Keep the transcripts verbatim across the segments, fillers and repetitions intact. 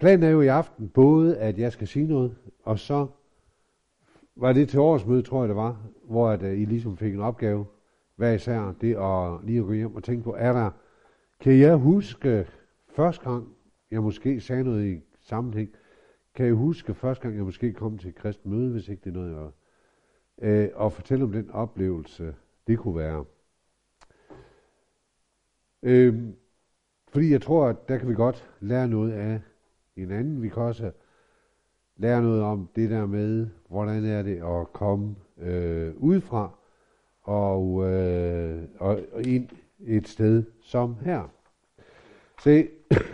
planen er jo i aften både, at jeg skal sige noget, og så var det til årsmøde, tror jeg det var, hvor at, uh, I ligesom fik en opgave, hver især, det at lige at gå hjem og tænke på, er der, kan jeg huske første gang, jeg måske sagde noget i sammenhæng, kan jeg huske første gang, jeg måske kom til et kristent møde, hvis ikke det er noget, jeg øh, og fortælle om den oplevelse, det kunne være. Øh, fordi jeg tror, at der kan vi godt lære noget af hinanden. Vi kan også lære noget om det der med, hvordan er det at komme øh, udefra og, øh, og, og ind et sted som her. Se,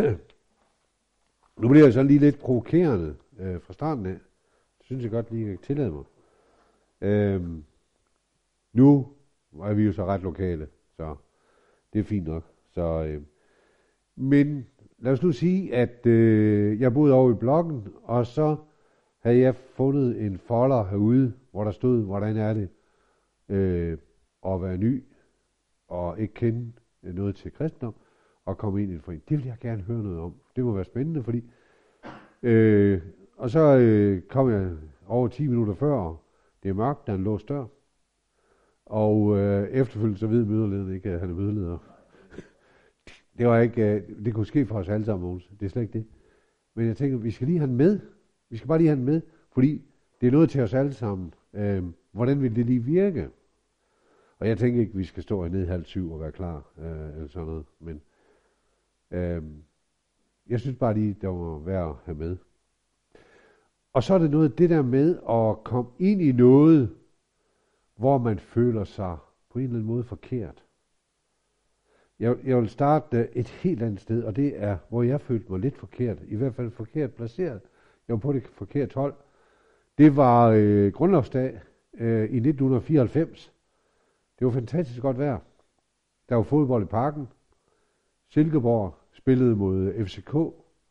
nu bliver jeg så lige lidt provokerende øh, fra starten af. Det synes jeg godt lige kan tillade mig. Øhm, nu er vi jo så ret lokale, så det er fint nok. Så, øh, men lad os nu sige, at øh, jeg boede over i blokken, og så havde jeg fundet en folder herude, hvor der stod, hvordan er det øh, at være ny og ikke kende noget til kristendom og komme ind i en forening. Det vil jeg gerne høre noget om. Det må være spændende, fordi øh, og så øh, kom jeg over ti minutter før. Det er mørkt, der er en låst dør. Og øh, efterfølgende så ved møderlederen ikke, at han er mødeleder. Det var ikke, øh, det kunne ske for os alle sammen, Mogens. Det er slet ikke det. Men jeg tænker, vi skal lige have den med. Vi skal bare lige have den med, fordi det er noget til os alle sammen. Øh, hvordan vil det lige virke? Og jeg tænker ikke, vi skal stå hernede halv syv og være klar, øh, eller sådan noget. Men øh, jeg synes bare lige, det var værd at have med. Og så er det noget, det der med at komme ind i noget, hvor man føler sig på en eller anden måde forkert. Jeg, jeg vil starte et helt andet sted, og det er, hvor jeg følte mig lidt forkert. I hvert fald forkert placeret. Jeg var på det forkerte hold. Det var øh, grundlovsdag øh, i nitten fireoghalvfems. Det var fantastisk godt vejr. Der var fodbold i parken. Silkeborg spillede mod F C K.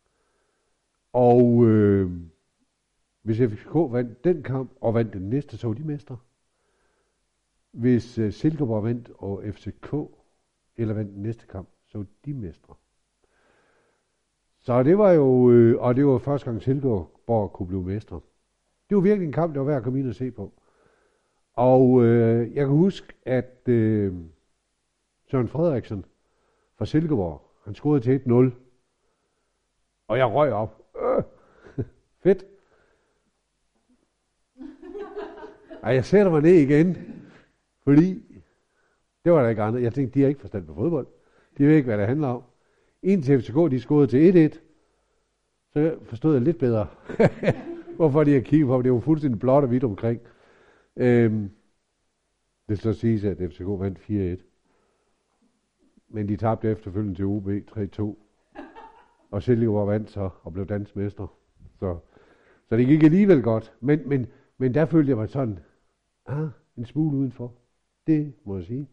Og øh, hvis F C K vandt den kamp, og vandt den næste, så var de mestre. Hvis uh, Silkeborg vandt, og F C K, eller vandt den næste kamp, så var de mestre. Så det var jo, øh, og det var første gang Silkeborg kunne blive mestre. Det var virkelig en kamp, der var værd at komme ind og se på. Og øh, jeg kan huske, at øh, Søren Frederiksen fra Silkeborg, han scorede til et nul. Og jeg røg op. Øh, fedt. Ej, jeg sætter mig ned igen, fordi det var der ikke andet. Jeg tænkte, de har ikke forstand på fodbold. De ved ikke, hvad det handler om. Indtil F C K, de scorede til et et, så forstod jeg lidt bedre, hvorfor de har kigget på. Det var fuldstændig blåt og hvidt omkring. Øhm, det skal så siges, at F C K vandt fire et. Men de tabte efterfølgende til O B tre to. Og Silkeborg vandt så og blev dansk mester. Så, så det gik alligevel godt. Men, men, men der følte jeg mig sådan, ah, en smule udenfor. Det må jeg sige.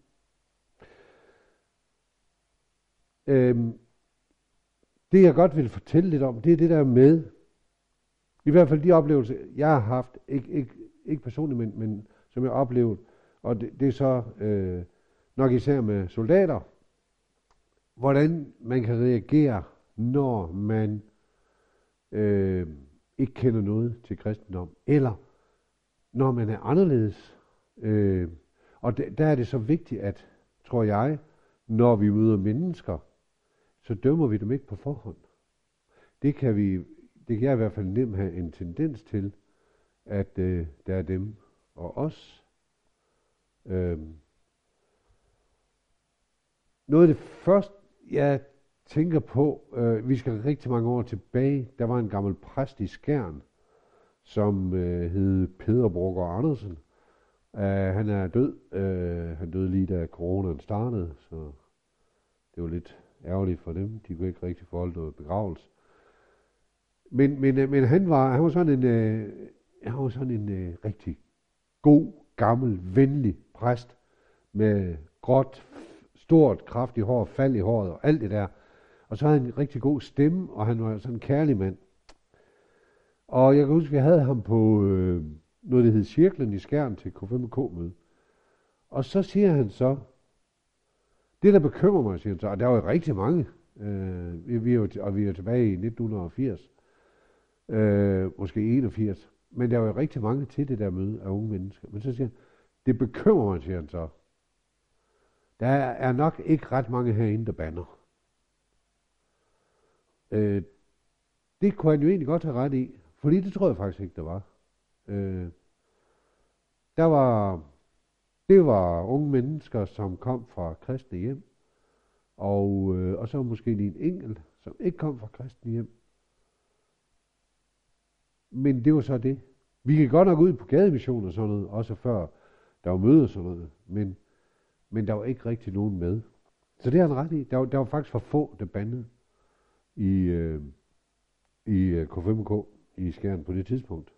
Øhm, det jeg godt vil fortælle lidt om, det er det der med, i hvert fald de oplevelser, jeg har haft, ikke, ikke, ikke personligt, men, men som jeg har oplevet, og det, det er så øh, nok især med soldater, hvordan man kan reagere, når man øh, ikke kender noget til kristendom, eller når man er anderledes. Øh, og de, der er det så vigtigt, at, tror jeg, når vi møder mennesker, så dømmer vi dem ikke på forhånd. Det kan vi, det kan jeg i hvert fald nemt have en tendens til, at øh, der er dem og os. Øh, noget af det første, jeg tænker på, øh, vi skal rigtig mange år tilbage, der var en gammel præst i Skjern, som øh, hed Peder Brucker Andersen. Uh, han er død. Uh, han døde lige da coronaen startede, så det var lidt ærgerligt for dem. De kunne ikke rigtig forholde noget begravelse. Men, men, men han var, han var sådan en, uh, han var sådan en uh, rigtig god, gammel, venlig præst med gråt, stort, kraftigt hår, fald i håret og alt det der. Og så havde han en rigtig god stemme, og han var sådan en kærlig mand. Og jeg kan huske, at vi havde ham på øh, noget, der hed Cirklen i Skjern til K fem K-møde. Og så siger han så, det der bekymrer mig, siger han så, og der var jo rigtig mange, øh, vi, vi er jo, og vi er tilbage i nitten firs, Øh, måske enogfirs. Men der var jo rigtig mange til det der møde af unge mennesker. Men så siger han, det bekymrer mig, siger han så. Der er nok ikke ret mange herinde, der bander. Øh, det kunne han jo egentlig godt have ret i, fordi det tror jeg faktisk ikke, der var. Øh, der var, det var unge mennesker, som kom fra kristne hjem, og, øh, og så måske lige en enkelt, som ikke kom fra kristne hjem. Men det var så det. Vi kan godt nok ud på gademission og sådan noget, også før der var møde og sådan noget, men, men der var ikke rigtig nogen med. Så det har han ret i. Der var, der var faktisk for få, der bandede i, øh, i K fem K i Skjern på det tidspunkt.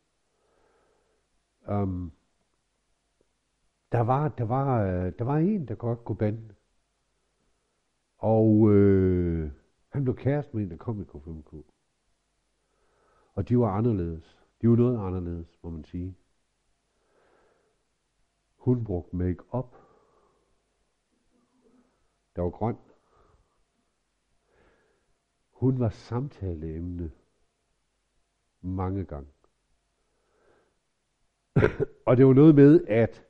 Um, der var, der var, der var en, der godt kunne bande. Og øh, han blev kæreste med en, der kom i K fem K. Og de var anderledes. De var noget anderledes, må man sige. Hun brugte make-up. Der var grøn. Hun var samtaleemne mange gange. Og det var noget med, at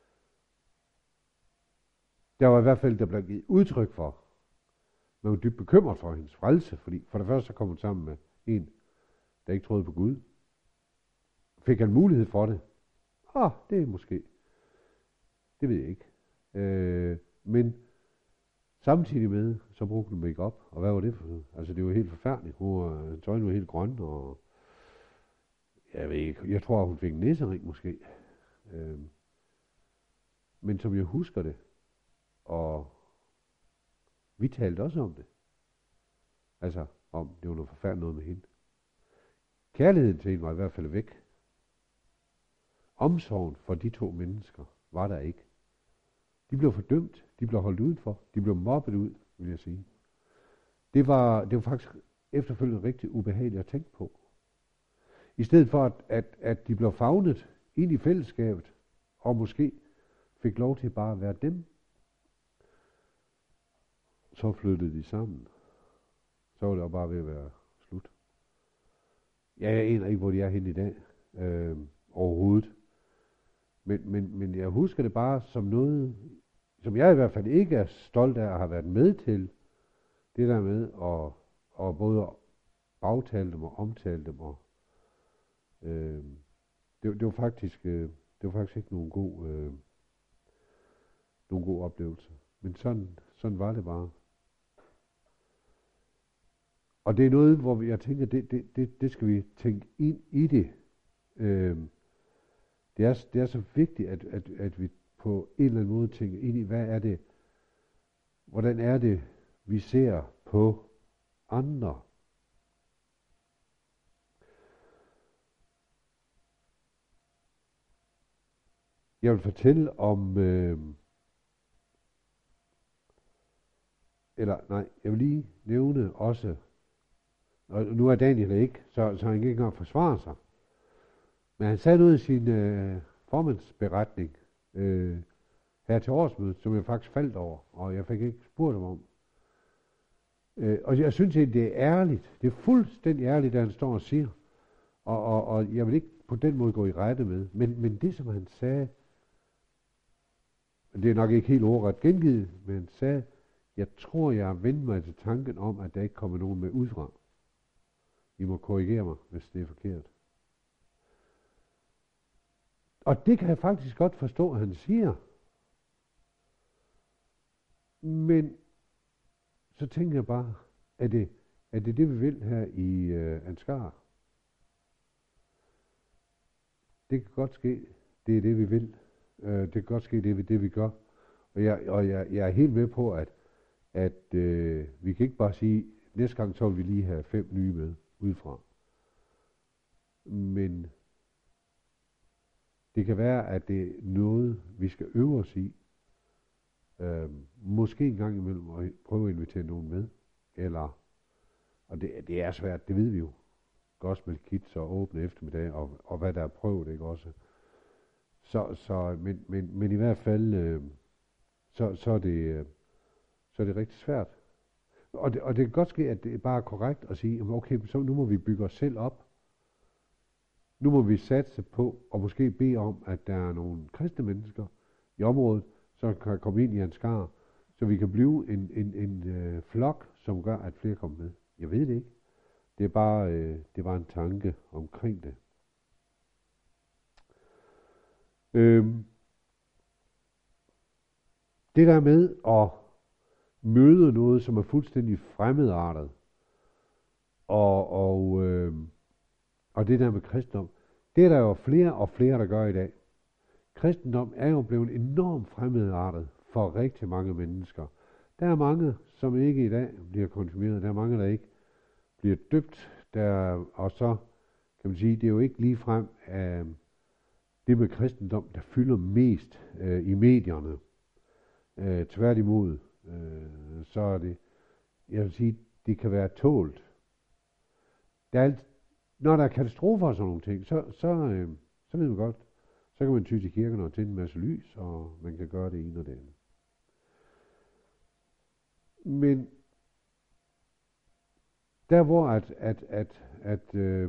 der var i hvert fald, der blev givet udtryk for, man var dybt bekymret for hendes frelse, fordi for det første så kom hun sammen med en, der ikke troede på Gud. Fik han mulighed for det? Ah, det er måske. Det ved jeg ikke. Øh, men samtidig med, så brugte hun make-up. Og hvad var det for noget? Altså, det var helt forfærdeligt. Hun var, hendes øjne var helt grønne, og jeg ved ikke, jeg tror, hun fik en næsering måske. Øh, men som jeg husker det, og vi talte også om det. Altså, om det var noget forfærdeligt noget med hende. Kærligheden til hende var i hvert fald væk. Omsorgen for de to mennesker var der ikke. De blev fordømt, de blev holdt udenfor, de blev mobbet ud, vil jeg sige. Det var, det var faktisk efterfølgende rigtig ubehageligt at tænke på. I stedet for, at, at, at de blev favnet ind i fællesskabet, og måske fik lov til bare at være dem, så flyttede de sammen. Så var det jo bare ved at være slut. Ja, jeg aner ikke, hvor de er henne i dag. Øh, overhovedet. Men, men, men jeg husker det bare som noget, som jeg i hvert fald ikke er stolt af at have været med til. Det der med at, at både bagtale dem og omtale dem. Og, øh, det, det, var faktisk, øh, det var faktisk ikke nogen god, øh, nogen god oplevelse. Men sådan, sådan var det bare. Og det er noget, hvor jeg tænker, det, det, det, det skal vi tænke ind i det. Øh, det, er, det er så vigtigt, at, at, at vi på en eller anden måde tænker ind i, hvad er det, hvordan er det, vi ser på andre. Jeg vil fortælle om, øh, eller nej, jeg vil lige nævne også, og nu er Daniel ikke, så, så han kan ikke engang forsvare sig. Men han sagde noget i sin øh, formandsberetning øh, her til årsmødet, som jeg faktisk faldt over, og jeg fik ikke spurgt ham om. Øh, og jeg synes egentlig, det er ærligt. Det er fuldstændig ærligt, at han står og siger. Og, og, og jeg vil ikke på den måde gå i rette med. Men, men det, som han sagde, det er nok ikke helt ordret gengivet, men han sagde, jeg tror, jeg har vendt mig til tanken om, at der ikke kommer nogen med udefra. I må korrigere mig, hvis det er forkert. Og det kan jeg faktisk godt forstå, at han siger. Men så tænker jeg bare, er det er det, det vi vil her i øh, Ansgar? Det kan godt ske, det er det, vi vil. Øh, det kan godt ske, det er det, vi gør. Og jeg, og jeg, jeg er helt med på, at, at øh, vi kan ikke bare sige, næste gang så vil vi lige have fem nye med udefra. Men det kan være, at det er noget, vi skal øve os i. Øh, måske en gang imellem at prøve at invitere nogen med. Eller, og det, det er svært, det ved vi jo. Gospel Kids og åbne eftermiddag, og, og hvad der er prøvet, ikke også? Så, så, men, men, men i hvert fald, øh, så, så, er det, øh, så er det rigtig svært. Og det, og det kan godt ske, at det er bare korrekt at sige, okay, så nu må vi bygge os selv op. Nu må vi satse på, og måske bede om, at der er nogle kristne mennesker i området, som kan komme ind i en skar, så vi kan blive en, en, en øh, flok, som gør, at flere kommer med. Jeg ved det ikke. Det er bare, øh, det er bare en tanke omkring det. Øhm. Det der med at møde noget, som er fuldstændig fremmedartet, og, og, øh, og det der med kristendom, det er der jo flere og flere, der gør i dag. Kristendom er jo blevet enormt fremmedartet for rigtig mange mennesker. Der er mange, som ikke i dag bliver konfirmeret. Der er mange, der ikke bliver døbt. Der, og så kan man sige, det er jo ikke ligefrem øh, det med kristendom, der fylder mest øh, i medierne. Øh, tværtimod, øh, så er det, jeg vil sige, det kan være tålt. Der er alt, når der er katastrofer og sådan nogle ting, så, så, øh, så ved man godt, så kan man ty til kirken og tænde en masse lys, og man kan gøre det ene og det andet. Men der hvor at, at, at, at, øh,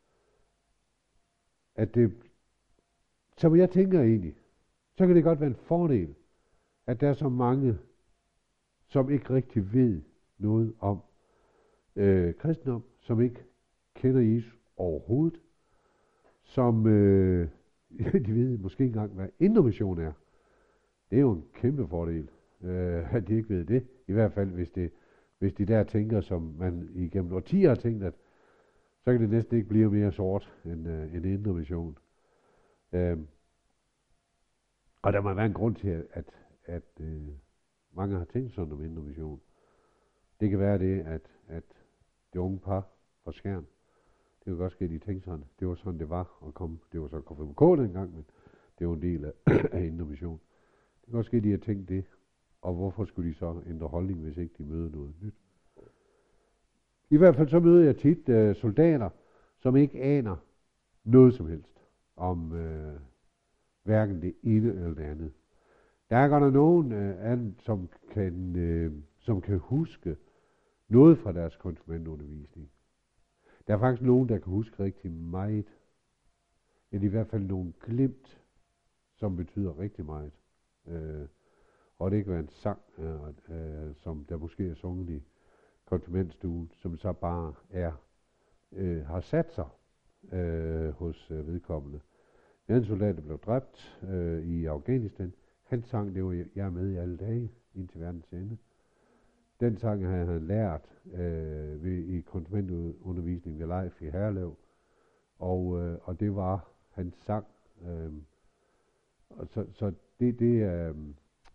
at det, som jeg tænker egentlig, så kan det godt være en fordel, at der er så mange, som ikke rigtig ved noget om øh, kristendom, som ikke kender Jesus overhovedet, som øh, de ved måske ikke engang, hvad indre mission er. Det er jo en kæmpe fordel, øh, at de ikke ved det. I hvert fald, hvis, det, hvis de der tænker, som man igennem årtier har tænkt, at så kan det næsten ikke blive mere sort end øh, en indre mission. Øh, og der må være en grund til, at, at at øh, mange har tænkt sådan om indre mission. Det kan være det, at, at det unge par fra Skjern, det kan godt ske, at de tænkte sådan, det var sådan, det var at komme. Det var så K F M K dengang, men det var en del af, af indre mission. Det kan godt ske, at de har tænkt det, og hvorfor skulle de så ændre holdning, hvis ikke de møder noget nyt? I hvert fald så møder jeg tit øh, soldater, som ikke aner noget som helst om øh, hverken det ene eller det andet. Der er godt nok nogen øh, anden, som kan, øh, som kan huske noget fra deres konfirmandundervisning. Der er faktisk nogen, der kan huske rigtig meget. Eller i hvert fald nogle glimt, som betyder rigtig meget. Øh, og det kan være en sang, øh, øh, som der måske er sunget i konfirmandstuen, som så bare er, øh, har sat sig øh, hos øh, vedkommende. En soldat, der blev dræbt øh, i Afghanistan, han sang, det var jeg med i alle dage, indtil verdens ende. Den sang havde han lært øh, ved, i konfirmandundervisning ved Leif i Herlev, og, øh, og det var hans sang. Øh, og så, så det, det er, øh,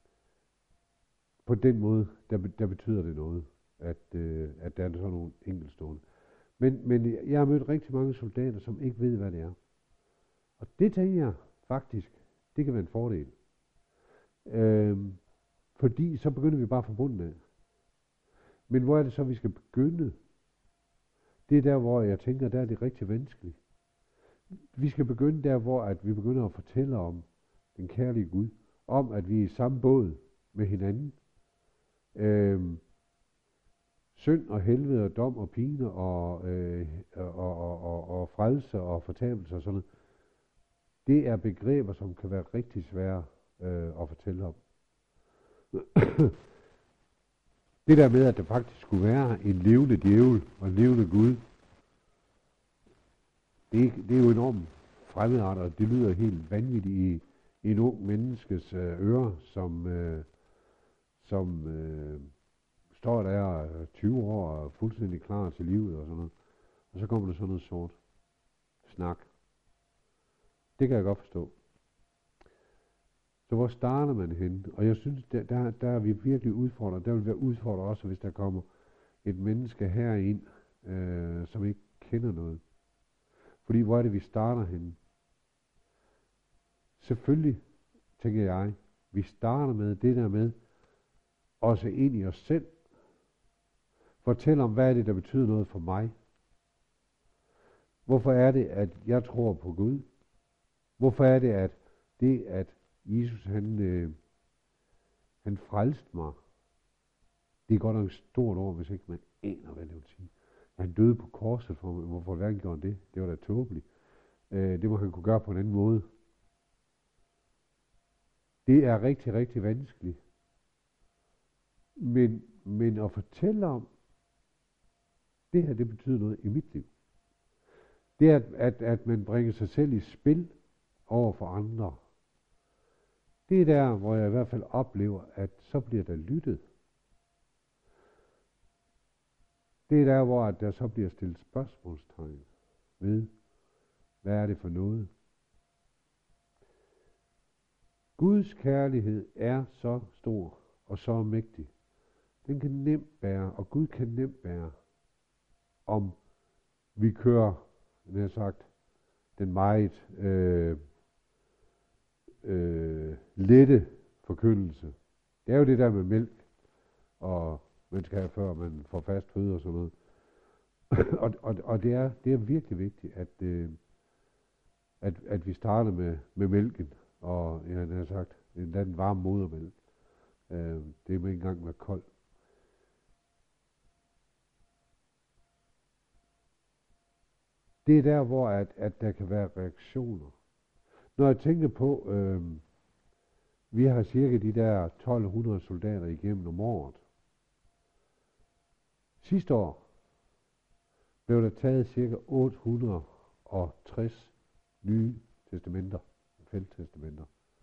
på den måde, der, der betyder det noget, at, øh, at der er sådan nogle enkeltstående. Men, men jeg har mødt rigtig mange soldater, som ikke ved, hvad det er. Og det tænker jeg faktisk, det kan være en fordel. Øhm, fordi så begynder vi bare fra bunden af. Men hvor er det så, vi skal begynde? Det er der, hvor jeg tænker, der er det rigtig vanskeligt. Vi skal begynde der, hvor at vi begynder at fortælle om den kærlige Gud. Om, at vi er i samme båd med hinanden. Øhm, synd og helvede og dom og pine og, øh, og, og, og, og frelse og fortabelse og sådan noget. Det er begreber, som kan være rigtig svære øh, at fortælle om. Det der med, at der faktisk skulle være en levende djævel og en levende Gud, det, det er jo enormt fremmedartet, og det lyder helt vanvittigt i, i en ung menneskes øh, ører, som, øh, som øh, står der tyve år og er fuldstændig klar til livet og sådan noget. Og så kommer der sådan noget sort snak. Det kan jeg godt forstå. Så hvor starter man hen? Og jeg synes, der, der, der er vi virkelig udfordret. Der vil være udfordret også, hvis der kommer et menneske herind, øh, som ikke kender noget. Fordi hvor er det, vi starter henne? Selvfølgelig, tænker jeg, vi starter med det der med også ind i os selv. Fortæl om, hvad er det, der betyder noget for mig? Hvorfor er det, at jeg tror på Gud? Hvorfor er det, at det, at Jesus, han, øh, han frelste mig, det er godt nok et stort ord, hvis ikke man aner, hvad det vil sige. Han døde på korset for mig. Hvorfor hverken gjorde han det? Det var da tåbeligt. Øh, det må han kunne gøre på en anden måde. Det er rigtig, rigtig vanskeligt. Men, men at fortælle om, det her, det betyder noget i mit liv. Det er, at, at, at man bringer sig selv i spil over for andre. Det er der, hvor jeg i hvert fald oplever, at så bliver der lyttet. Det er der, hvor at der så bliver stillet spørgsmålstegn ved, hvad er det for noget? Guds kærlighed er så stor og så mægtig. Den kan nemt bære, og Gud kan nemt bære, om vi kører, jeg har sagt, den meget øh, øh, lette forkyndelse. Det er jo det der med mælk, og man skal have før man får fast føde og sådan noget. og og, og det, er, det er virkelig vigtigt, at, øh, at, at vi starter med, med mælken, og jeg har sagt, endda den varme modermælk. Øh, det må ikke engang være kold. Det er der, hvor at, at der kan være reaktioner. Når jeg tænker på, øh, vi har cirka de der tolv hundrede soldater igennem om året. Sidste år blev der taget cirka otte hundrede og tres nye testamenter, felttestamenter.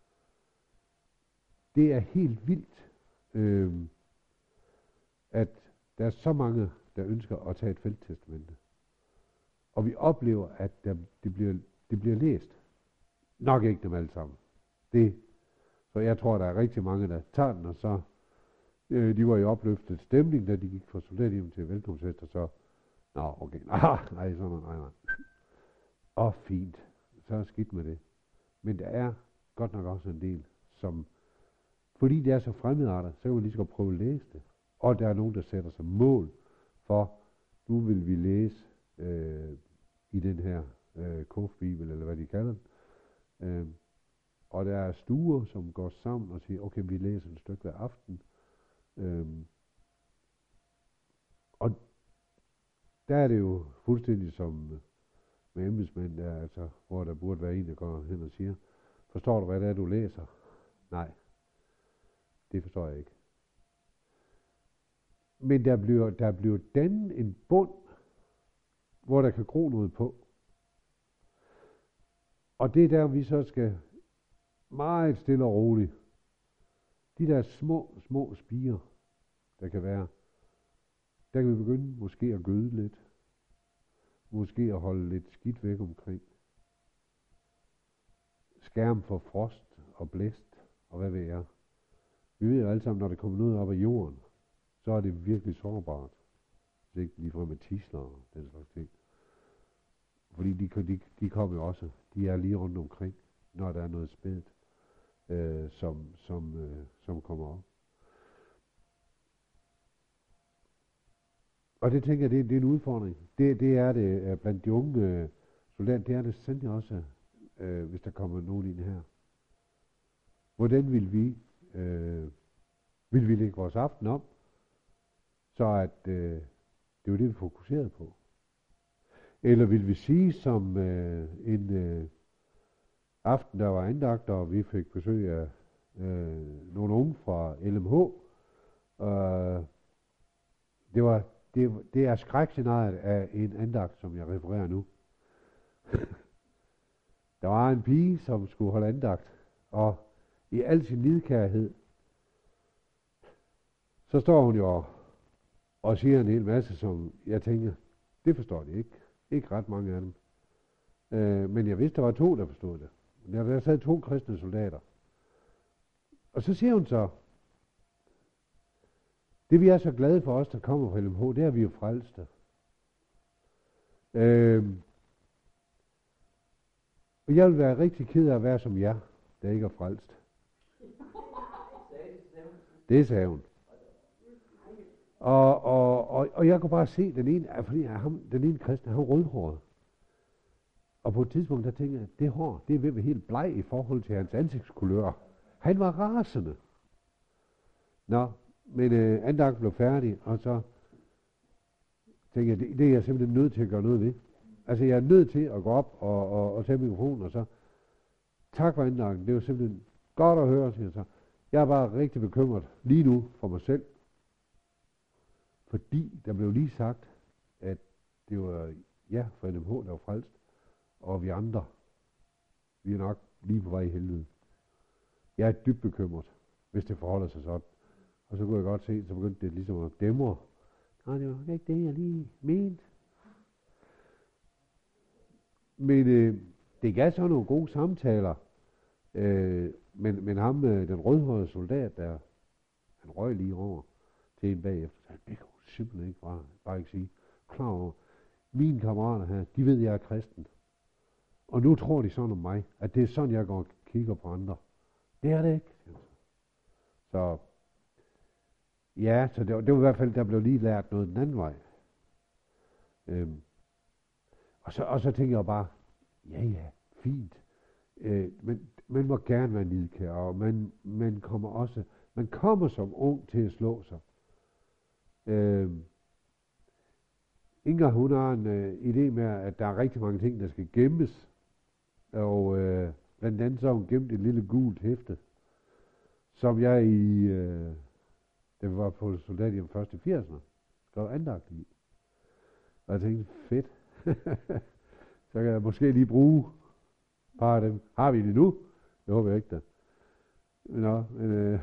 Det er helt vildt, øh, at der er så mange, der ønsker at tage et felttestamente. Og vi oplever, at der, det, bliver, det bliver læst. Nok ikke dem alle sammen. Det. Så jeg tror, der er rigtig mange, der tager den, og så øh, de var i opløftet stemning, da de gik fra soldathjem til velkomstfest, og så, nå, okay, nej, nej, sådan noget, nej, nej. Åh, fint. Så er skidt med det. Men der er godt nok også en del, som, fordi det er så fremmedartet, så kan man lige så godt prøve at læse det. Og der er nogen, der sætter sig mål for, nu vil vi læse øh, i den her øh, K F-bibel, eller hvad de kalder den. Øh, og der er stuer, som går sammen og siger, okay, vi læser et stykke hver aften. Øh, og der er det jo fuldstændig som med embedsmænd, der, altså, hvor der burde være en, der går hen og siger, forstår du, hvad det er, du læser? Nej, det forstår jeg ikke. Men der bliver, der bliver dannet en bund, hvor der kan gro noget på. Og det er der, vi så skal meget stille og roligt. De der små, små spirer, der kan være, der kan vi begynde måske at gøde lidt. Måske at holde lidt skidt væk omkring. Skærm for frost og blæst, og hvad ved jeg. Vi ved jo alle sammen, når det kommer noget op af jorden, så er det virkelig sårbart. Det er ikke ligefrem med tisler og den slags ting. Fordi de, de, de kommer jo også, de er lige rundt omkring, når der er noget spædt, øh, som, som, øh, som kommer op. Og det tænker jeg, det, det er en udfordring. Det, det er det blandt de unge øh, soldater, det er det sandelig også, øh, hvis der kommer nogen ind her. Hvordan vil vi, øh, vil vi lægge vores aften om, så at øh, det er det, vi fokuserer på? Eller vil vi sige, som øh, en øh, aften, der var andagt, og vi fik besøg af øh, nogle unge fra L M H. Øh, det, var, det, det er skrækscenariet af en andagt, som jeg refererer nu. Der var en pige, som skulle holde andagt, og i al sin nidkærhed, så står hun jo og, og siger en hel masse, som jeg tænker, det forstår de ikke. Ikke ret mange af dem. Øh, men jeg vidste, der var to, der forstod det. Der var sad to kristne soldater. Og så siger hun så, det vi er så glade for os, der kommer fra L M H, det er vi jo frelste. Øh, og jeg vil være rigtig ked af at være som jer, der ikke er frelst. Det sagde hun. Og, og, og, og jeg kunne bare se, den ene, fordi ham, den ene kristne, han var rødhåret. Og på et tidspunkt, der tænkte jeg, det hår, det er ved at være helt bleg i forhold til hans ansigtskulør. Han var rasende. Nå, men øh, anden dag blev færdig, og så tænkte jeg, det, det er jeg simpelthen nødt til at gøre noget ved. Altså, jeg er nødt til at gå op og, og, og tage mikrofonen, og så, tak for indgangen, det var simpelthen godt at høre, siger jeg så. Jeg er bare rigtig bekymret lige nu for mig selv, fordi der blev lige sagt, at det var ja fra N M H, der var frelst, og vi andre, vi er nok lige på vej i helvede. Jeg er dybt bekymret, hvis det forholder sig sådan. Og så kunne jeg godt se, så begyndte det ligesom at dæmre. Nej, det var ikke det, jeg lige mente. Men øh, det gav så nogle gode samtaler. Øh, men, men ham, øh, den rødhårede soldat, der han røg lige over til en bagefter. Så det kunne simpelthen ikke bare, bare ikke sige. Klar over, mine kammerater her, de ved, jeg er kristen. Og nu tror de sådan om mig, at det er sådan, jeg går og kigger på andre. Det er det ikke. Så ja, så det var, det var i hvert fald, der blev lige lært noget den anden vej. Øhm. Og, så, og så tænker jeg bare, ja ja, fint. Øh, men man må gerne være nidkær, og man, man kommer også, man kommer som ung til at slå sig. Øhm. Inger, hun har en øh, idé med, at der er rigtig mange ting, der skal gemmes. Og øh, blandt andet så har hun gemt et lille gult hæfte, som jeg i, øh, det var på soldathjem først i firserne, skrev andagt i. Og jeg tænkte, fedt. Så kan jeg måske lige bruge bare dem. Har vi det nu? Det håber jeg ikke da. Nå, men øh,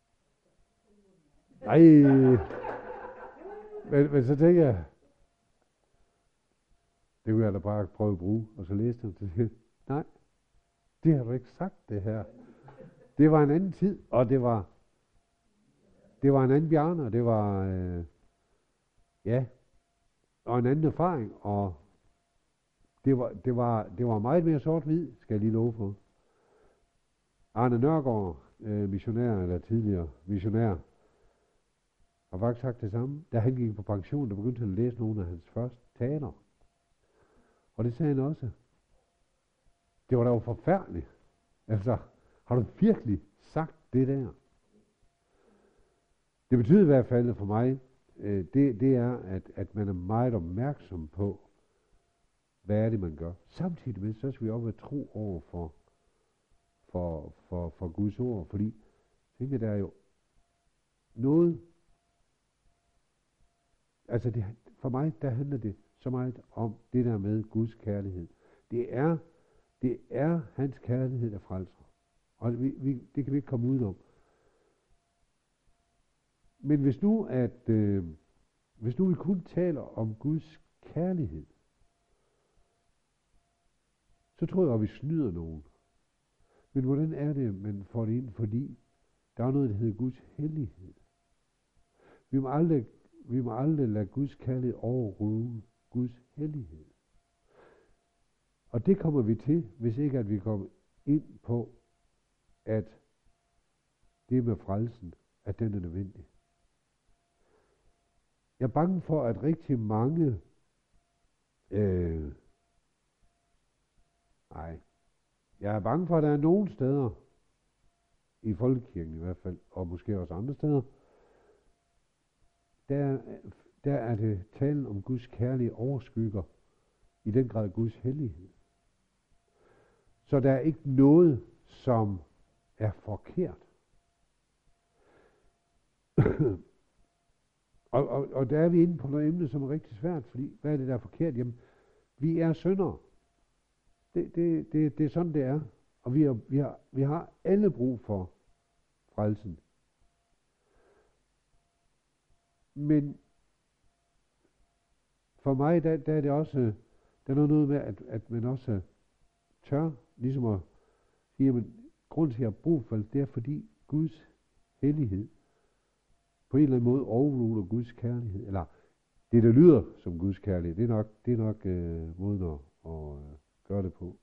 nej. Men, men så tænker jeg, det kunne jeg da bare prøve at bruge, og så læste han til nej, det har du ikke sagt, det her. Det var en anden tid, og det var, det var en anden Bjarne, og det var, øh, ja, og en anden erfaring, og det var, det var, det var meget mere sort-hvid, skal jeg lige love for. Arne Nørgaard, øh, missionær, eller tidligere missionær, har faktisk sagt det samme. Da han gik på pension, der begyndte han at læse nogle af hans første taler. Og det sagde han også. Det var da jo forfærdeligt. Altså, har du virkelig sagt det der? Det betyder i hvert fald for mig, øh, det, det er, at, at man er meget opmærksom på, hvad er det, man gør. Samtidig med, så skal vi også være tro over for, for, for, for Guds ord, fordi tænker, der er jo noget, altså det, for mig, der handler det så meget om det der med Guds kærlighed. Det er, det er hans kærlighed, der frelser. Og vi, vi, det kan vi ikke komme udenom. Men hvis nu, at, øh, hvis nu vi kun taler om Guds kærlighed, så tror jeg, at vi snyder nogen. Men hvordan er det, man får det ind? Fordi der er noget, der hedder Guds hellighed. Vi må aldrig, vi må aldrig lade Guds kærlighed overrule Guds hellighed. Og det kommer vi til, hvis ikke at vi kommer ind på, at det med frelsen, at den er nødvendig. Jeg er bange for, at rigtig mange, øh, nej, jeg er bange for, at der er nogle steder, i folkekirken i hvert fald, og måske også andre steder, der, der er det talen om Guds kærlige overskygger, i den grad Guds hellighed. Så der er ikke noget, som er forkert. og, og, og der er vi inde på noget emne, som er rigtig svært, fordi hvad er det, der er forkert? Jamen, vi er syndere. Det, det, det, det er sådan, det er. Og vi, er, vi, har, vi har alle brug for frelsen. Men for mig, der, der er det også, der er noget med, at, at man også tør, ligesom at sige, at grunden til, at jeg har brug for det, det er fordi Guds hellighed på en eller anden måde overruler Guds kærlighed. Eller det, der lyder som Guds kærlighed, det er nok, det er nok øh, måden at, at øh, gøre det på.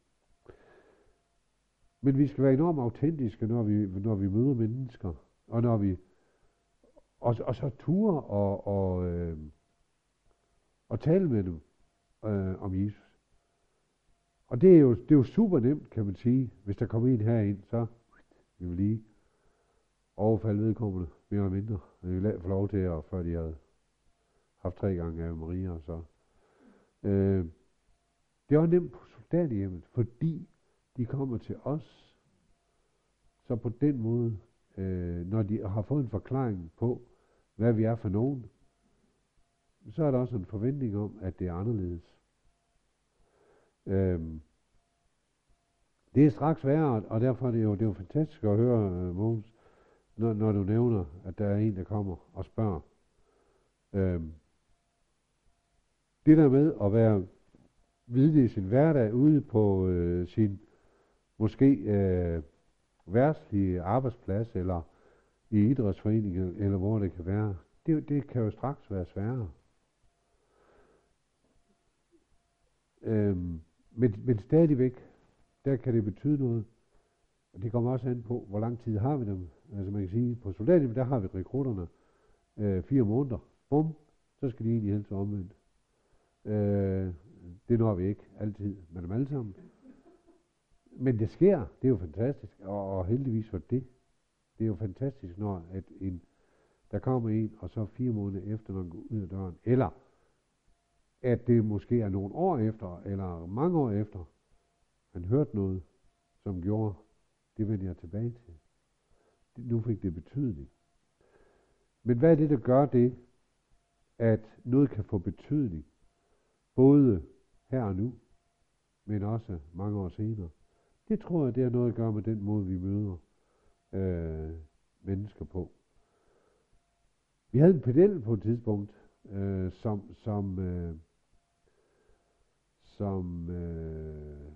Men vi skal være enormt autentiske, når vi, når vi møder mennesker, og når vi og, og så ture og, og, øh, og tale med dem øh, om Jesus. Og det er, jo, det er jo super nemt, kan man sige, hvis der kommer en herind, så vi vil lige overfalde vedkommende mere eller mindre. Og vi vil få lov til at, før de havde haft tre gange af Maria og så. Øh, Det er også nemt på soldaterhjemmet, fordi de kommer til os. Så på den måde, øh, når de har fået en forklaring på, hvad vi er for nogen, så er der også en forventning om, at det er anderledes. Øhm, det er straks værre, og derfor er det jo, det er jo fantastisk at høre, uh, Mogens, når, når du nævner, at der er en, der kommer og spørger. Øhm, det der med at være vidne i sin hverdag ude på øh, sin måske øh, værtslige arbejdsplads, eller i idrætsforeningen, eller hvor det kan være, det, det kan jo straks være sværere. Øhm, men, men stadigvæk, der kan det betyde noget. Og det kommer også an på, hvor lang tid har vi dem. Altså man kan sige, på soldaten, der har vi rekrutterne øh, fire måneder. Bum, så skal de egentlig helst omvendt. Øh, det når vi ikke altid med dem alle sammen. Men det sker, det er jo fantastisk, og, og heldigvis for det. Det er jo fantastisk, når at en, der kommer en, og så fire måneder efter, når han går ud af døren, eller at det måske er nogle år efter, eller mange år efter, han hørte noget, som gjorde, det vendte jeg tilbage til. Nu fik det betydning. Men hvad er det, der gør det, at noget kan få betydning, både her og nu, men også mange år senere? Det tror jeg, det har noget at gøre med den måde, vi møder øh, mennesker på. Vi havde en pedel på et tidspunkt, øh, som, som, øh, som øh,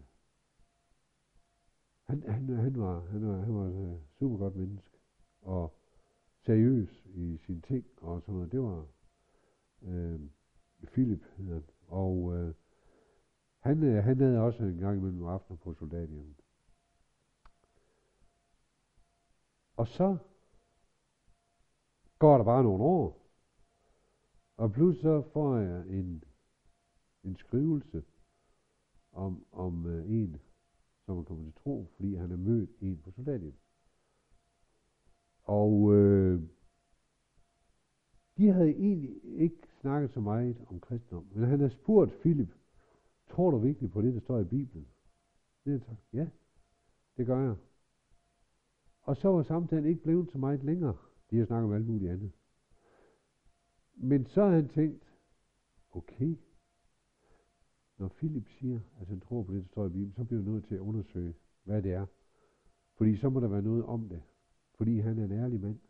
han, han, han var, han var, han var et super godt menneske, og seriøs i sine ting, og sådan noget. Det var øh, Philip, hedder han. Og øh, han, øh, han havde også en gang imellem aftener på soldathjemmet. Og så går der bare nogle år, og pludselig så får jeg en, en skrivelse om, om øh, en, som er kommet til tro, fordi han har mødt en på soldathjemmet. Og øh, de havde egentlig ikke snakket så meget om kristendom, men han havde spurgt Philip, tror du virkelig på det, der står i Bibelen? Det havde sagt, ja, det gør jeg. Og så var samtalen ikke blevet så meget længere. De har snakket om alt muligt andet. Men så har han tænkt, okay, når Philip siger, at han tror på det, der står i Bibelen, så bliver jeg nødt til at undersøge, hvad det er. Fordi så må der være noget om det. Fordi han er en ærlig mand.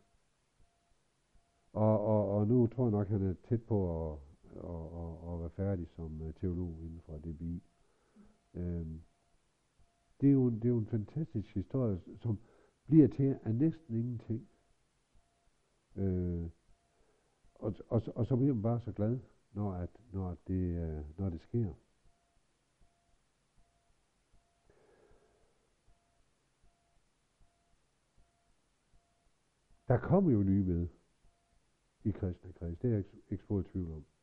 Og, og, og nu tror jeg nok, at han er tæt på at, at, at, at være færdig som teolog inden for D B I. Øhm, det, er jo en, det er jo en fantastisk historie, som bliver til af næsten ingenting. Øh, og, og, og så bliver man bare så glad, når, at, når, det, når det sker. Der kommer jo nye med i kristne kreds. Det er jeg ikke, ikke spor i tvivl om.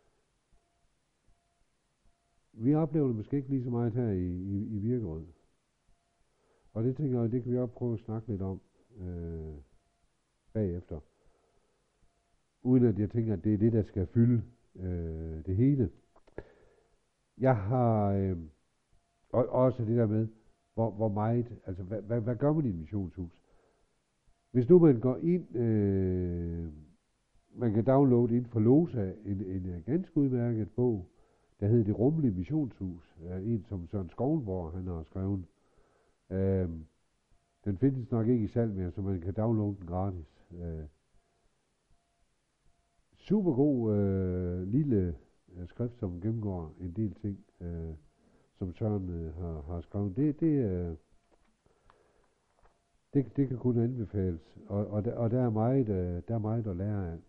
Vi oplever det måske ikke lige så meget her i, i, i Virkerød. Og det tænker jeg, det kan vi også prøve at snakke lidt om øh, bagefter. Uden at jeg tænker, at det er det, der skal fylde øh, det hele. Jeg har øh, og, også det der med, hvor, hvor meget, altså hvad, hvad, hvad gør man i et missionshus? Hvis nu man går ind, øh, man kan downloade ind for Losa en, en, en ganske udmærket bog, der hedder Det Rummelige Missionshus. En som Søren Skovnborg, han har skrevet. Øh, den findes nok ikke i salg mere, så man kan downloade den gratis. Øh, super god øh, lille øh, skrift, som gennemgår en del ting, øh, som Søren øh, har, har skrevet. Det, det, øh, det, det kan kun anbefales, og, og, der, og der, er meget, øh, der er meget at lære af.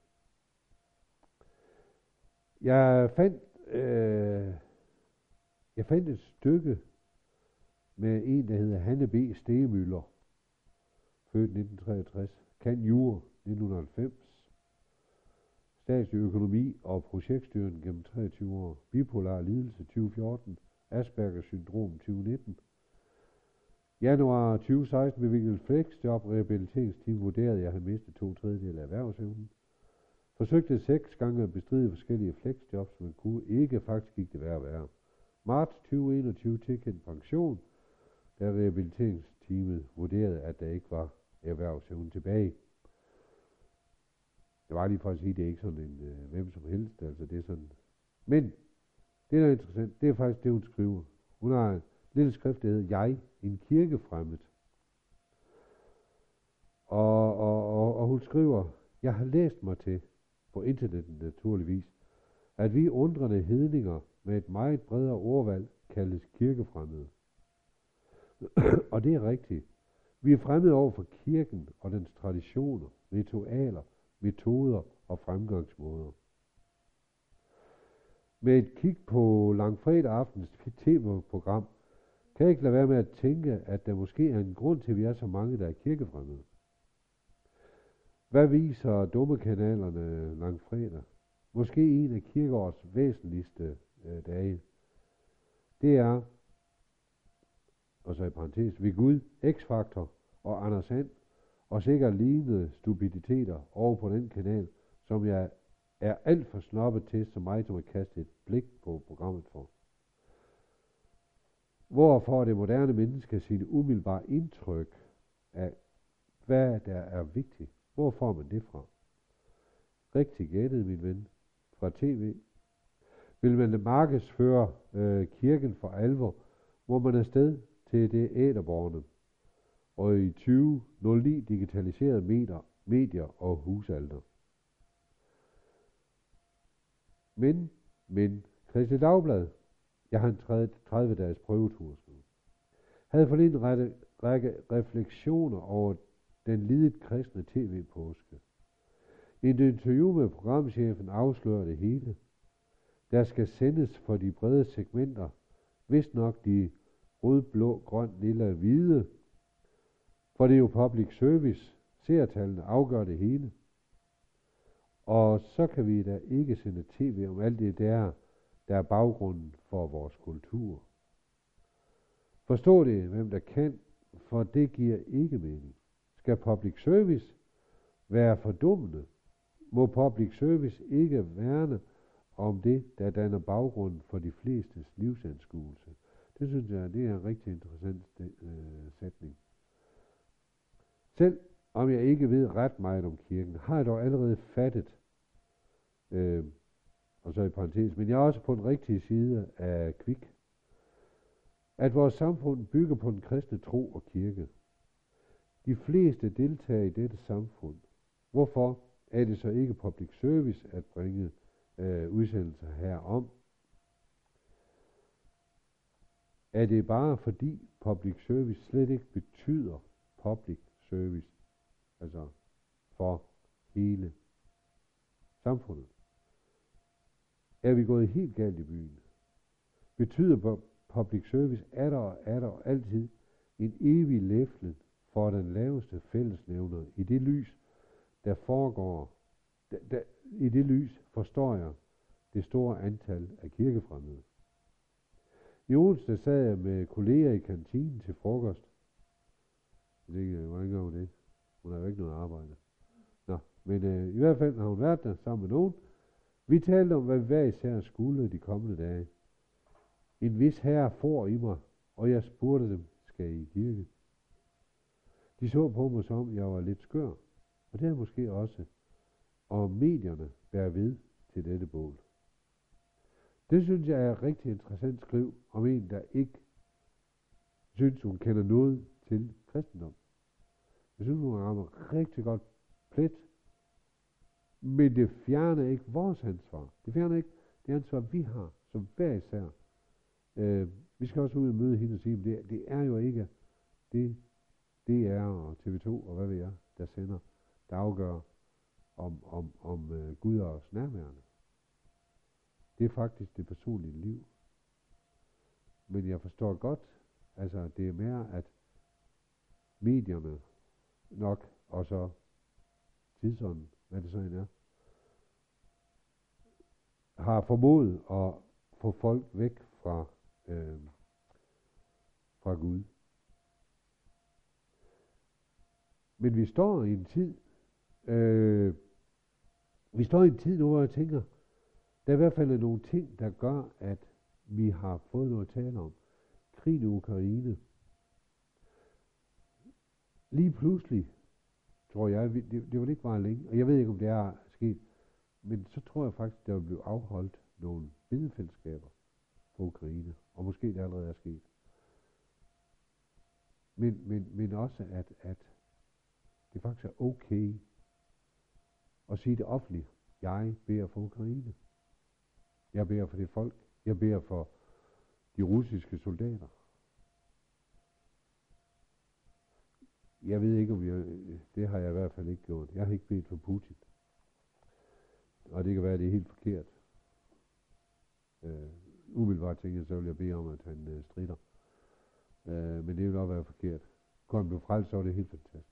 Jeg fandt, øh, jeg fandt et stykke med en, der hedder Hanne B. Stegemøller, født nitten treogtres, kan jura nitten halvfems, statslig økonomi og projektstyring gennem treogtyve år, bipolar lidelse tyve fjorten, Aspergers syndrom tyve nitten. Januar tyve seksten bevilget flexjob, rehabiliteringsteam vurderede, at jeg havde mistet to tredjedel af erhvervsevnen. Forsøgte seks gange at bestride forskellige flexjobs, men kunne ikke, faktisk gik det værre og værre. marts tyve enogtyve tilkendt pension, da rehabiliteringsteamet vurderede, at der ikke var erhvervsevne tilbage. Det var lige for at sige, at det er ikke sådan en øh, hvem som helst, altså det er sådan. Men det, der er interessant, det er faktisk det, hun skriver. Hun har en lille skrift, der hedder Jeg, en kirkefremmed. Og, og, og, og hun skriver, jeg har læst mig til, på internettet naturligvis, at vi undrende hedninger med et meget bredere ordvalg kaldes kirkefremmede. Og det er rigtigt. Vi er fremmede over for kirken og dens traditioner, ritualer, metoder og fremgangsmåder. Med et kig på langfredag aftens tv-program, kan jeg ikke lade være med at tænke, at der måske er en grund til, at vi er så mange, der er kirkefremmede. Hvad viser dummekanalerne langfredag? Måske en af kirkeårets væsentligste øh, dage. Det er, og så i parentes, ved Gud, X-Factor og Anders Sand, og sikkert lignende stupiditeter over på den kanal, som jeg er alt for snobbet til, så mig som at kaste et blik på programmet for. Hvorfor det moderne menneske sit umiddelbare indtryk af, hvad der er vigtigt? Hvor får man det fra? Rigtig gættet, min ven, fra tv. Vil man markedsføre øh, kirken for alvor, må man afsted til det æderborgerne, og i tyve nul ni digitaliserede medier, medier og husalter. Men, men, Kristeligt Dagblad, jeg har en tredive dages prøvetur, havde forleden en række, række refleksioner over den lidet kristne tv-påske. I et interview med programchefen afslører det hele. Der skal sendes for de brede segmenter, vist nok de rød, blå, grøn, lilla, hvide, for det er jo public service, seertallene afgør det hele. Og så kan vi da ikke sende tv om alt det der, der er baggrunden for vores kultur. Forstå det, hvem der kan, for det giver ikke mening. Skal public service være fordummende? Må public service ikke værne om det, der danner baggrunden for de flestes livsanskuelse? Det synes jeg, det er en rigtig interessant øh, sætning. Selv om jeg ikke ved ret meget om kirken, har jeg dog allerede fattet, øh, og så i parentes, men jeg er også på den rigtige side af Kvik, at vores samfund bygger på den kristne tro og kirke. De fleste deltager i dette samfund. Hvorfor er det så ikke public service at bringe øh, udsendelser herom? Er det bare fordi public service slet ikke betyder public service, altså for hele samfundet? Er vi gået helt galt i byen? Betyder public service er der og er der og altid en evig læflen for den laveste fællesnævner i det lys, der foregår, der, der, i det lys forstår jeg det store antal af kirkefremmede. I onsdag sad jeg med kolleger i kantinen til frokost. Jeg tænkte, hvordan gør hun det? Hun har jo ikke noget arbejde. Nå, men øh, i hvert fald har hun været der sammen med nogen. Vi talte om, hvad vi hver især skulle de kommende dage. En vis herre for i mig, og jeg spurgte dem, skal I i kirke? De så på mig, som jeg var lidt skør, og det er måske også, og medierne bærer ved til dette bål. Det synes jeg er et rigtig interessant skriv om en, der ikke synes, hun kender noget til kristendom. Jeg synes, hun rammer rigtig godt plet, men det fjerner ikke vores ansvar. Det fjerner ikke det ansvar, vi har, som hver især. Øh, vi skal også ud og møde hende og sige, at det, det er jo ikke det, det er og T V to og hvad ved jeg, der sender, der afgør om, om, om uh, Gud og os nærværende. Det er faktisk det personlige liv. Men jeg forstår godt, altså det er mere, at medierne nok, og så tidsånden, hvad det så end er, har formået at få folk væk fra, øh, fra Gud. Men vi står i en tid, øh, vi står i en tid nu, hvor jeg tænker, der er i hvert fald nogle ting, der gør, at vi har fået noget at tale om. Krigen i Ukraine. Lige pludselig, tror jeg, det, det vil ikke være længe, og jeg ved ikke, om det er sket, men så tror jeg faktisk, der vil blive afholdt nogle bedefællesskaber for Ukraine, og måske det allerede er sket. Men, men, men også, at, at det faktisk er okay at sige det offentligt. Jeg beder for Ukraine. Jeg beder for det folk. Jeg beder for de russiske soldater. Jeg ved ikke, om jeg, det har jeg i hvert fald ikke gjort. Jeg har ikke bedt for Putin. Og det kan være, at det er helt forkert. Uh, umiddelbart tænker jeg, så vil jeg bede om, at han uh, strider. Uh, men det vil nok være forkert. Kunne han blive frelst, så var det helt fantastisk.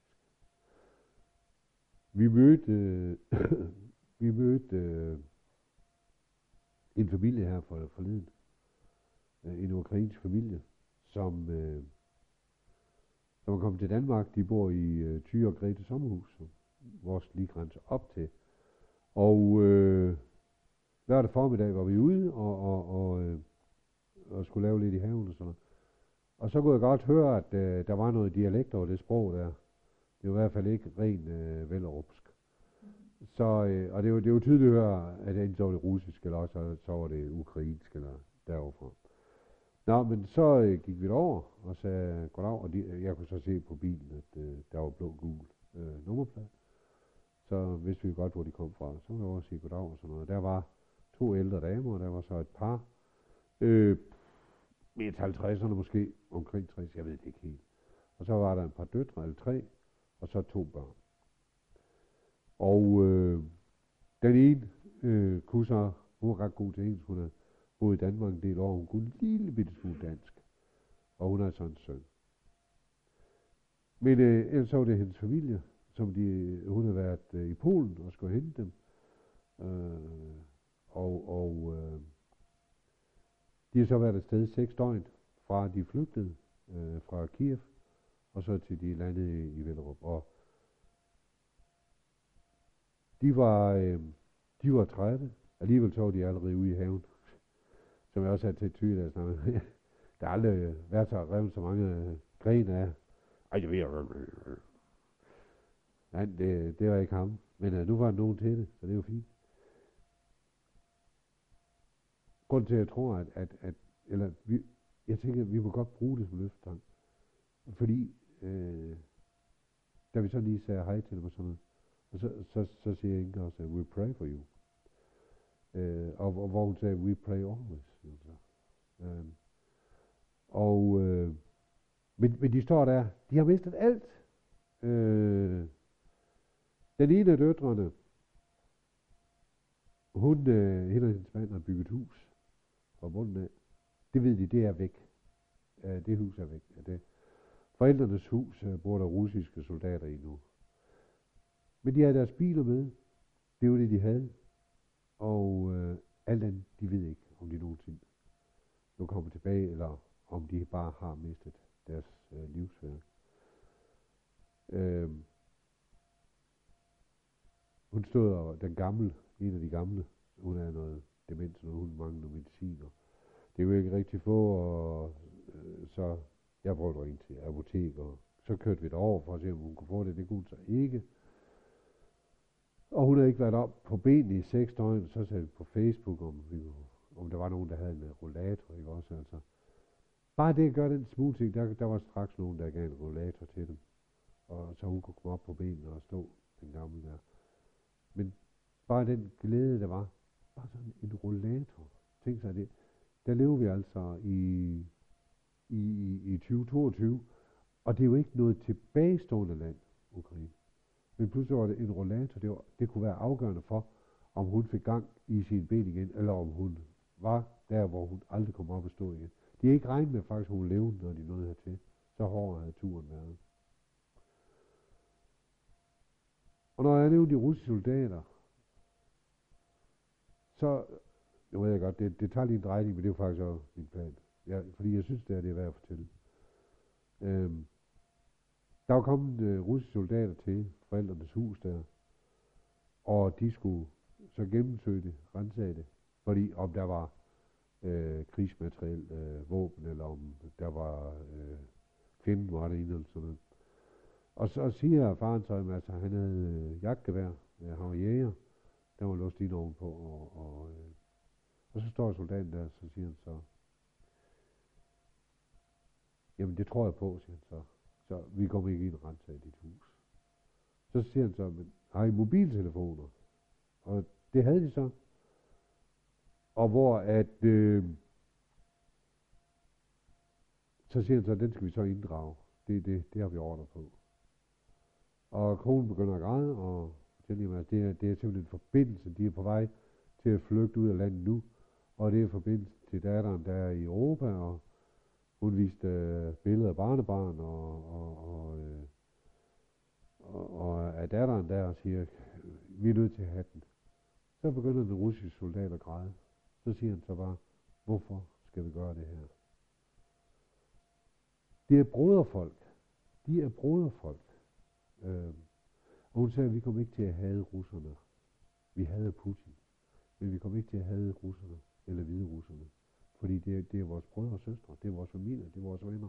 Vi mødte, uh, vi mødte uh, en familie her for, forleden. Uh, en ukrainsk familie, som, uh, som er kommet til Danmark. De bor i uh, Thy og Grete sommerhus, vores lige grænse op til. Og uh, lørdag formiddag var vi ude og, og, og, øh, og skulle lave lidt i haven og sådan noget. Og så kunne jeg godt høre, at øh, der var noget dialekt over det sprog der. Det var i hvert fald ikke ren øh, vellerupsk. Så, øh, og det var, det var tydeligt at høre, at enten så var det russisk, eller også så var det ukrainsk, eller deroverfra. Nå, men så øh, gik vi derover og sagde goddag, og de, jeg kunne så se på bilen, at øh, der var blå-gul øh, nummerplade. Så vidste vi godt, hvor de kom fra. Så kunne jeg også sige goddag og sådan noget. Der var to ældre damer, og der var så et par, øh, midt halvtredserne måske, omkring tres, jeg ved det ikke helt. Og så var der en par døtre, eller tre, og så to børn. Og øh, den ene øh, kunne så, hun var ret god til engelsk, hun har boet i Danmark en del år, hun kunne en lille bitte smule dansk, og hun har sådan en søn. Men øh, ellers så var det hendes familie, som de, hun havde været øh, i Polen og skulle hente dem. Øh, Og, og øh, de har så været afsted seks døgn fra de flygtede øh, fra Kiev, og så til de landede i, i Vellerup. Og de var, øh, de var trætte. Alligevel så var de allerede ude i haven, som jeg også havde til Thy, der snakkede. Der har aldrig været så revet så mange grene af. Ej, det ved jeg. Nej, det, det var ikke ham. Men øh, nu var der nogen til det, så det er jo fint. Grunden til, at jeg tror, at, at, at eller vi, jeg tænker, at vi må godt bruge det som løftestang. Fordi, øh, da vi så lige sagde hej til dem og sådan noget, og så, så, så siger Inge også, we pray for you. Øh, og, og hvor hun sagde, we pray always. Altså. Øh, og, øh, men, men de står der, de har mistet alt. Øh, den ene af døtrene, hun, øh, hende og hendes mand har bygget hus fra bunden af. Det ved de, det er væk. Uh, det hus er væk. Ja, det. Forældrenes hus uh, bor der russiske soldater i nu. Men de havde deres biler med. Det var det, de havde. Og uh, alt andet, de ved ikke, om de nogensinde nu kommer tilbage, eller om de bare har mistet deres uh, livsværk. Uh, hun stod og den gamle, en af de gamle, hun er noget demens, og hun mangler medicin. Og det er jo ikke rigtig få, og øh, så jeg prøvede at ringe til apotek, og så kørte vi derover for at se, om hun kunne få det. Det kunne hun så ikke. Og hun havde ikke været op på benene i seks døgn, så sagde vi på Facebook, om, vi, om der var nogen, der havde en rollator, ikke også, altså. Bare det at gøre den smule ting, der, der var straks nogen, der gav en rollator til dem, og så hun kunne komme op på benene og stå, den gamle der. Men bare den glæde, der var, bare sådan en rollator. Tænk sig det. Der lever vi altså i, i, i tyve toogtyve, og det er jo ikke noget tilbagestående land, Ukraine. Men pludselig var det en rollator, det, var, det kunne være afgørende for, om hun fik gang i sine ben igen, eller om hun var der, hvor hun aldrig kom op og stå igen. De har ikke regnet med faktisk, at hun levede, når de nåede hertil. Så hård havde turen været. Og når jeg nævnte de russiske soldater, så, nu ved jeg godt, det, det tager lige en drejning, men det er jo faktisk også min plan. Ja, fordi jeg synes, det er det er værd at fortælle. Øhm, der var kommet uh, russiske soldater til forældrenes hus der, og de skulle så gennemsøge det, rensage det, fordi om der var øh, krigsmateriel, øh, våben, eller om der var øh, fjenden var det ene eller sådan noget. Og så siger faren så, at altså, han havde øh, jagtgevær, øh, han var jæger, der var låst ind ovenpå, og, og, øh, og så står soldaten der, så siger han så, jamen det tror jeg på, siger han så, så vi kommer ikke ind og renser i dit hus. Så siger han så, men har I mobiltelefoner? Og det havde de så. Og hvor at, øh, så siger han så, den skal vi så inddrage. Det, det, det har vi ordre på. Og konen begynder at græde, og fortæller mig, at det er, det er simpelthen en forbindelse. De er på vej til at flygte ud af landet nu. Og det er forbindelse til datteren, der er i Europa, og hun viste øh, billeder af barnebarn, og, og, og, øh, og, og af datteren der og siger, vi er nødt til at have den. Så begynder den russiske soldat at græde. Så siger han så bare, hvorfor skal vi gøre det her? Det er broderfolk. De er broderfolk. Øh, og hun sagde, at vi kommer ikke til at hade russerne. Vi hader Putin. Men vi kommer ikke til at hade russerne, eller hvide russerne. Fordi det er, det er vores brødre og søstre, det er vores familie, det er vores venner.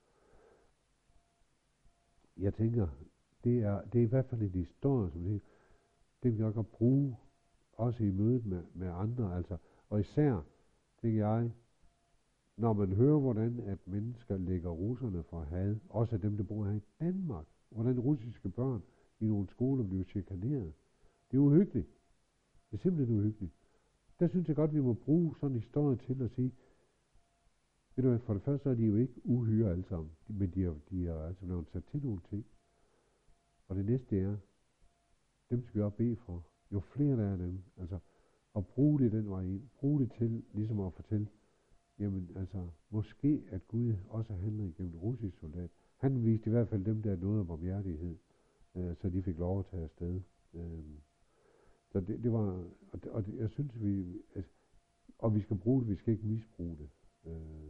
Jeg tænker, det er, det er i hvert fald en historie, som det, det vil jeg godt bruge, også i mødet med, med andre. Altså, og især, tænker jeg, når man hører, hvordan at mennesker lægger russerne for had, også dem, der bor her i Danmark, hvordan russiske børn i nogle skoler bliver chikaneret. Det er uhyggeligt. Det er simpelthen uhyggeligt. Der synes jeg godt, at vi må bruge sådan en historie til at sige, ved du hvad, for det første så er de jo ikke uhyre alle sammen, men de er, de er altså blevet sat til nogle ting. Og det næste er, dem skal vi også bede for. Jo flere der er dem, altså at bruge det den vej ind, bruge det til ligesom at fortælle, jamen altså, måske at Gud også handler igennem russisk soldat. Han viste i hvert fald dem, der er noget om barmhjertighed, øh, så de fik lov at tage afsted. Øh, så det, det var, og, det, og det, jeg synes vi, altså, og vi skal bruge det, vi skal ikke misbruge det. Øh,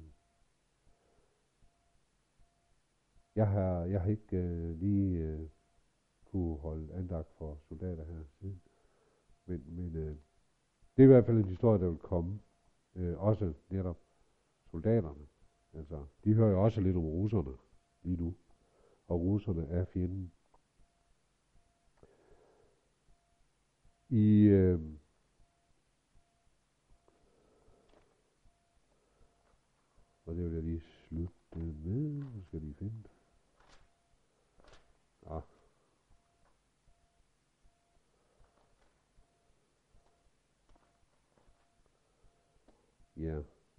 jeg har, jeg har ikke øh, lige øh, kunne holde andagt for soldater her siden, men, men øh, det er i hvert fald en historie, der vil komme, øh, også netop soldaterne. Altså, de hører jo også lidt om russerne lige nu, og russerne er fjenden. I øh, og det vil jeg lige slutte med. Nu skal jeg lige finde det. Ah. Ja.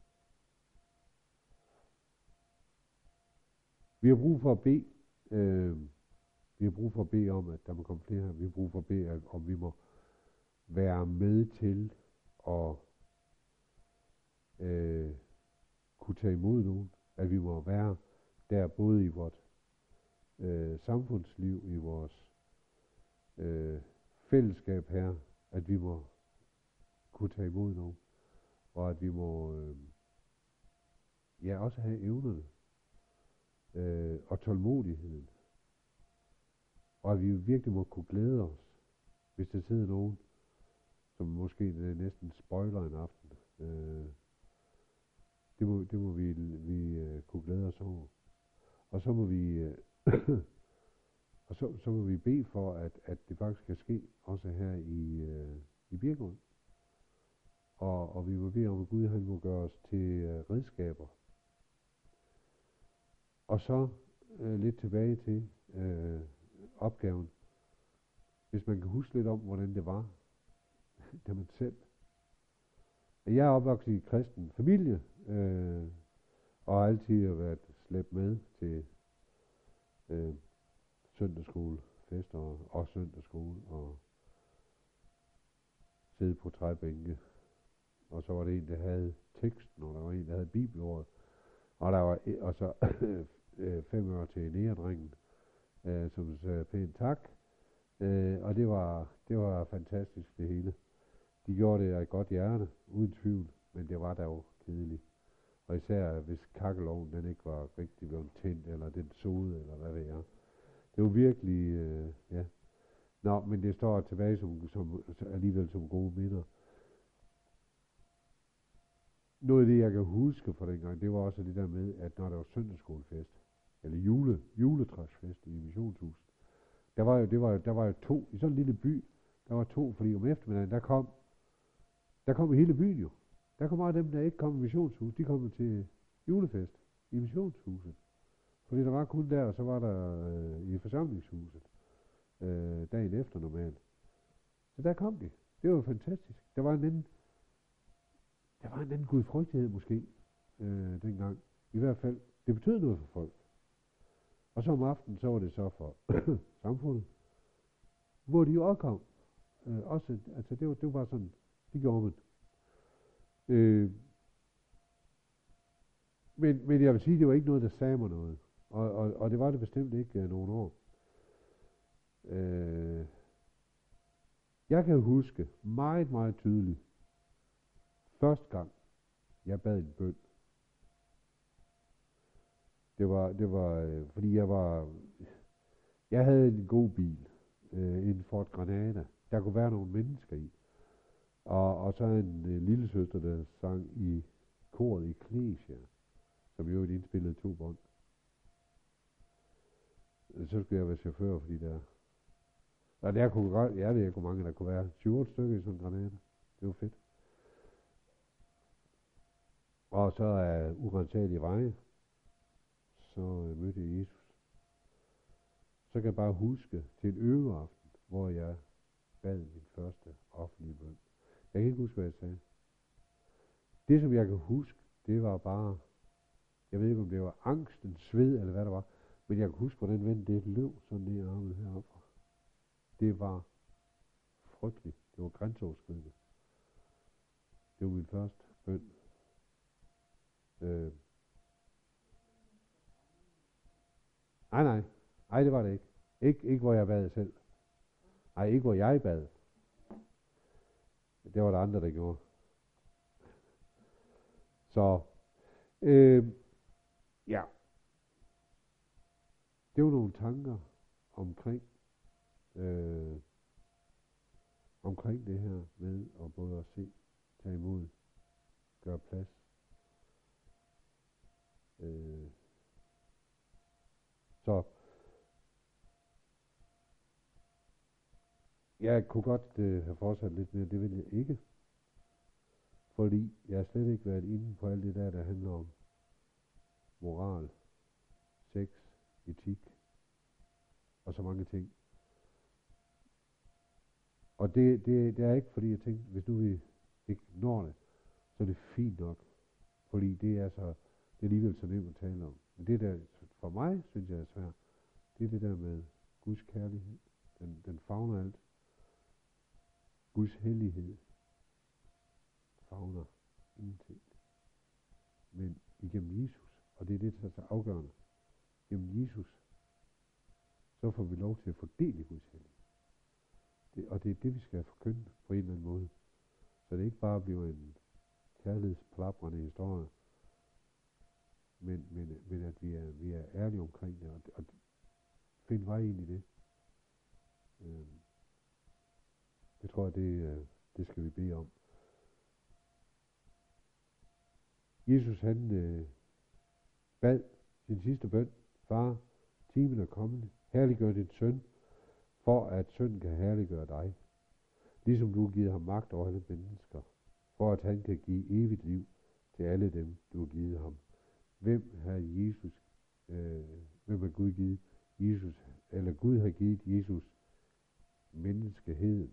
Vi har brug for at bede. Øh, vi har brug for at bede om, at der må komme flere her. Vi har brug for at bede, at, om vi må være med til at øh, kunne tage imod nogen. At vi må være der både i vores øh, samfundsliv, i vores øh, fællesskab her, at vi må kunne tage imod nogen. Og at vi må øh, ja, også have evnerne øh, og tålmodigheden. Og at vi virkelig må kunne glæde os, hvis der sidder nogen, som måske næsten spoiler en aften. Øh, det må, det må vi, vi uh, kunne glæde os over. Og så må vi uh, og så, så må vi bede for, at, at det faktisk kan ske, også her i, uh, i Birkerød. Og, og vi må bede om, at Gud han må gøre os til uh, redskaber. Og så uh, lidt tilbage til uh, opgaven. Hvis man kan huske lidt om, hvordan det var, da man selv. Jeg er opvokset i kristen familie, øh, og har altid været slæbt med til øh, søndagsskole, fester og, og søndagsskole, og sidde på træbænke. Og så var det en, der havde teksten, og der var en, der havde bibelordet, og der var og så fem øre til næredrengen, øh, som sagde pænt tak. Øh, og det var, det var fantastisk det hele. De gjorde det af et godt hjerte, uden tvivl, men det var da jo kedeligt. Og især hvis kakkeloven den ikke var rigtig blevet tændt, eller den sode, eller hvad det er. Det var virkelig, øh, ja. Nå, men det står tilbage som, som, alligevel som gode minder. noget af det, jeg kan huske fra dengang, det var også det der med, at når der var søndagsskolefest, eller jule, juletræsfest i missionshuset, der var jo, det var jo, der var jo to, i sådan en lille by, der var to, fordi om eftermiddagen, der kom, der kom hele byen jo. Der kom meget af dem, der ikke kom i missionshuset, de kom til julefest i missionshuset. Fordi der var kun der, og så var der øh, i forsamlingshuset øh, dagen efter normalt. Så der kom de. Det var jo fantastisk. Der var en anden, der var en anden gudfrygtighed måske øh, dengang. I hvert fald, det betød noget for folk. Og så om aftenen, så var det så for samfundet, hvor de jo også kom. Øh, også, altså det var, det var bare sådan, de gjorde man. Øh, men, men jeg vil sige, det var ikke noget, der sagde mig noget. Og, og, og det var det bestemt ikke uh, nogen år. Øh, jeg kan huske meget, meget tydeligt, første gang, jeg bad en bøn. Det var, det var øh, fordi jeg var, jeg havde en god bil, øh, en Ford Granada. Der kunne være nogle mennesker i. Og, og så en øh, lille søster, der sang i koret i Knesia, som jo indspillede to bånd. Så skulle jeg være chauffør, fordi der... Og der kunne godt... Jeg ved ikke, hvor mange der kunne være. tyve stykker i sådan en Granada. Det var fedt. Og så af urensagelige veje, så øh, mødte jeg Jesus. Så kan jeg bare huske til en øveaften, hvor jeg bad min første offentlige bøn. Jeg kan ikke huske, hvad jeg sagde. Det, som jeg kan huske, det var bare... Jeg ved ikke, om det var angsten, sved, eller hvad det var. Men jeg kan huske, hvordan ven det løb sådan ned i armen heroppe. Det var frygteligt. Det var grænseoverskridende. Det var min første bøn. Øh. Nej, nej. Nej, det var det ikke. Ik- ikke hvor jeg bad selv. Nej, ikke hvor jeg bad. Det var der andre, der gjorde. Så, øh, ja. Det var nogle tanker omkring, øh, omkring det her med at både at se, tage imod, gøre plads. Øh, så jeg kunne godt øh, have fortsat lidt mere, det vil jeg ikke. Fordi jeg har slet ikke været inde på alt det der, der handler om moral, sex, etik og så mange ting. Og det, det, det er ikke fordi jeg tænkte, hvis nu vi ikke når det, så er det fint nok. Fordi det er så, det er alligevel så nemt at tale om. Men det der, for mig, synes jeg er svært, det er det der med Guds kærlighed. Den, den favner alt. Guds hellighed favner ingenting. Men igennem Jesus, og det er det, der er så afgørende, gennem Jesus, så får vi lov til at fordele Guds hellighed. Det, og det er det, vi skal forkynde på en eller anden måde. Så det ikke bare bliver en kærlighedsplabrende historie, men, men, men at vi er, vi er ærlige omkring det, og, og finde vej ind i det. Øh, det tror jeg, det, det skal vi bede om. Jesus, han øh, bad sin sidste bøn: Far, timen er kommet, herliggør din søn, for at sønnen kan herliggøre dig, ligesom du har givet ham magt over alle mennesker, for at han kan give evigt liv til alle dem, du har givet ham. Hvem har Jesus, øh, hvem har Gud givet Jesus, eller Gud har givet Jesus menneskeheden.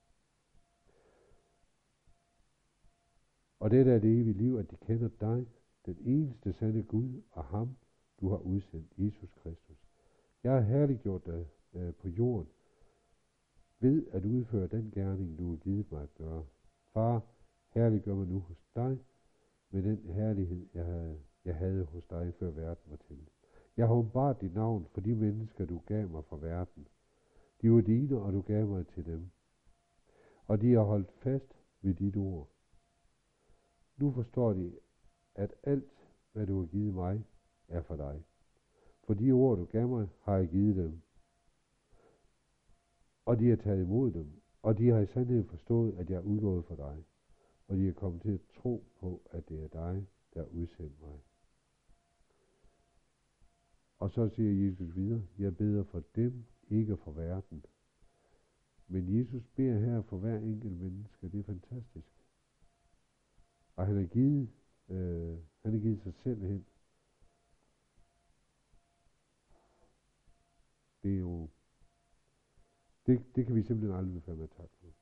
Og det er det evige liv, at de kender dig, den eneste sande Gud, og ham, du har udsendt, Jesus Kristus. Jeg har herliggjort dig øh, på jorden, ved at udføre den gerning, du har givet mig at gøre. Far, herliggør mig nu hos dig, med den herlighed, jeg havde, jeg havde hos dig, før verden var til. Jeg har åbenbart dit navn for de mennesker, du gav mig fra verden. De var dine, og du gav mig til dem. Og de har holdt fast ved dit ord. Nu forstår de, at alt, hvad du har givet mig, er for dig. For de ord, du gav mig, har jeg givet dem. Og de har taget imod dem. Og de har i sandhed forstået, at jeg er udgået for dig. Og de er kommet til at tro på, at det er dig, der udsendt mig. Og så siger Jesus videre, jeg beder for dem, ikke for verden. Men Jesus beder her for hver enkelt menneske, det er fantastisk. Og han har givet, øh, han har givet sig selv hen. Det er jo, det, det kan vi simpelthen aldrig blive færdig med at takke for.